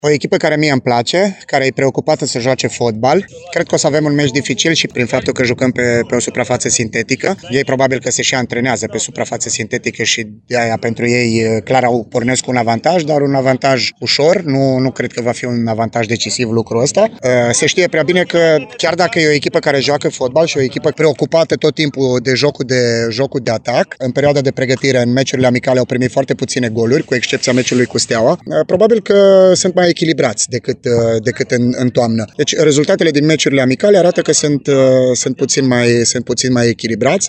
O echipă care mie îmi place, care e preocupată să joace fotbal. Cred că o să avem un meci dificil și prin faptul că jucăm pe o suprafață sintetică. Ei probabil că se și antrenează pe suprafață sintetică și de aia pentru ei clar pornesc cu un avantaj, dar un avantaj ușor. Nu cred că va fi un avantaj decisiv lucrul ăsta. Se știe prea bine că chiar dacă e o echipă care joacă fotbal și o echipă preocupată tot timpul de jocul de atac, în perioada de pregătire, în meciurile amicale au primit foarte puține goluri, cu excepția meciului cu Steaua. Probabil că sunt mai echilibrați decât în toamnă. Deci rezultatele din meciurile amicale arată că sunt puțin mai echilibrați.